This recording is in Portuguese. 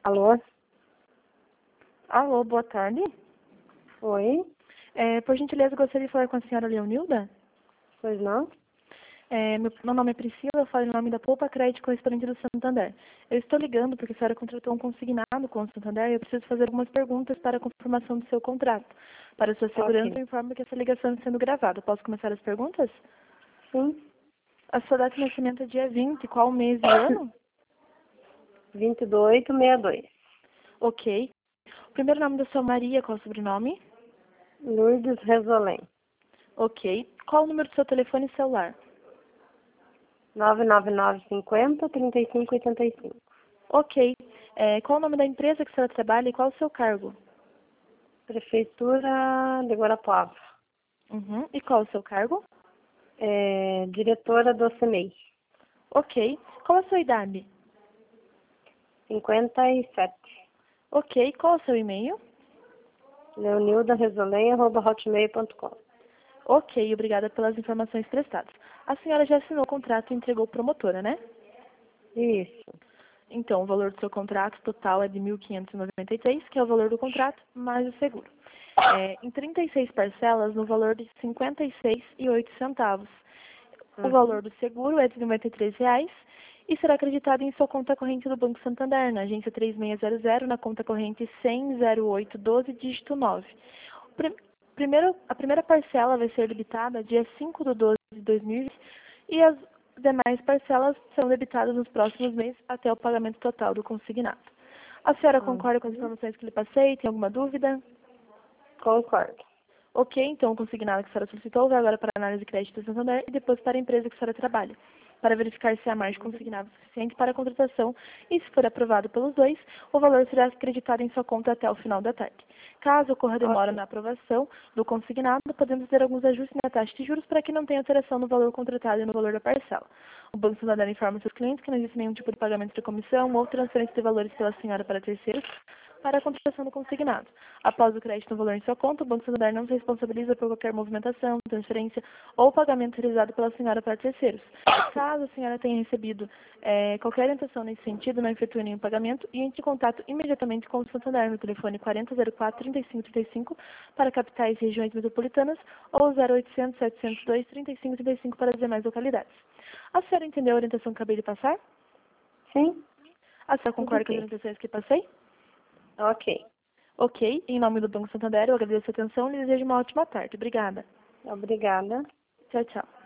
Alô? Alô, boa tarde. Oi? Por gentileza, gostaria de falar com a senhora Leonilda? Pois não? Meu nome é Priscila, eu falo em nome da Poupa Crédito Correspondente do Santander. Eu estou ligando porque a senhora contratou um consignado com o Santander e eu preciso fazer algumas perguntas para a confirmação do seu contrato. Para sua segurança, Ok. eu informo que essa ligação está sendo gravada. Posso começar as perguntas? Sim. A sua data de nascimento é dia 20, qual mês e ano? 2262. Ok. O primeiro nome da sua Maria, qual é o sobrenome? Lourdes Resolém. Ok. Qual o número do seu telefone celular? 99950-3585. Ok. Qual o nome da empresa que a senhora trabalha e qual o seu cargo? Prefeitura de Guarapuava. Uhum. E qual o seu cargo? Diretora do CEMEI. Ok. Qual a sua idade? 57. Ok. Qual o seu e-mail? leonildaresolém@hotmail.com. Ok. Obrigada pelas informações prestadas. A senhora já assinou o contrato e entregou promotora, né? Isso. Então, o valor do seu contrato total é de 1.593, que é o valor do contrato, mais o seguro. Em 36 parcelas, no valor de 56,08. O valor do seguro é de R$ 93 e será acreditado em sua conta corrente do Banco Santander, na agência 3600, na conta corrente 1000812, dígito 9. A primeira parcela vai ser debitada dia 5/12/2020 e as demais parcelas serão debitadas nos próximos meses até o pagamento total do consignado. A senhora concorda com as Uhum. informações que lhe passei? Tem alguma dúvida? Concordo. Ok, então o consignado que a senhora solicitou vai agora para a análise de crédito do Santander e depois para a empresa que a senhora trabalha, para verificar se há margem consignado suficiente para a contratação e, se for aprovado pelos dois, o valor será acreditado em sua conta até o final da tarde. Caso ocorra demora Ok. na aprovação do consignado, podemos fazer alguns ajustes na taxa de juros para que não tenha alteração no valor contratado e no valor da parcela. O Banco Santander informa seus clientes que não existe nenhum tipo de pagamento de comissão ou transferência de valores pela senhora para terceiros para a contratação do consignado. Após o crédito no valor em sua conta, o Banco Santander não se responsabiliza por qualquer movimentação, transferência ou pagamento realizado pela senhora para terceiros. Caso a senhora tenha recebido qualquer orientação nesse sentido, não efetue nenhum pagamento e entre em contato imediatamente com o Santander no telefone 4004-3535 para capitais e regiões metropolitanas ou 0800-702-3535 para as demais localidades. A senhora entendeu a orientação que acabei de passar? Sim? A senhora Tudo concorda com as ok. orientações que passei? Ok. Ok, em nome do Banco Santander, eu agradeço a atenção e desejo uma ótima tarde. Obrigada. Obrigada. Tchau, tchau.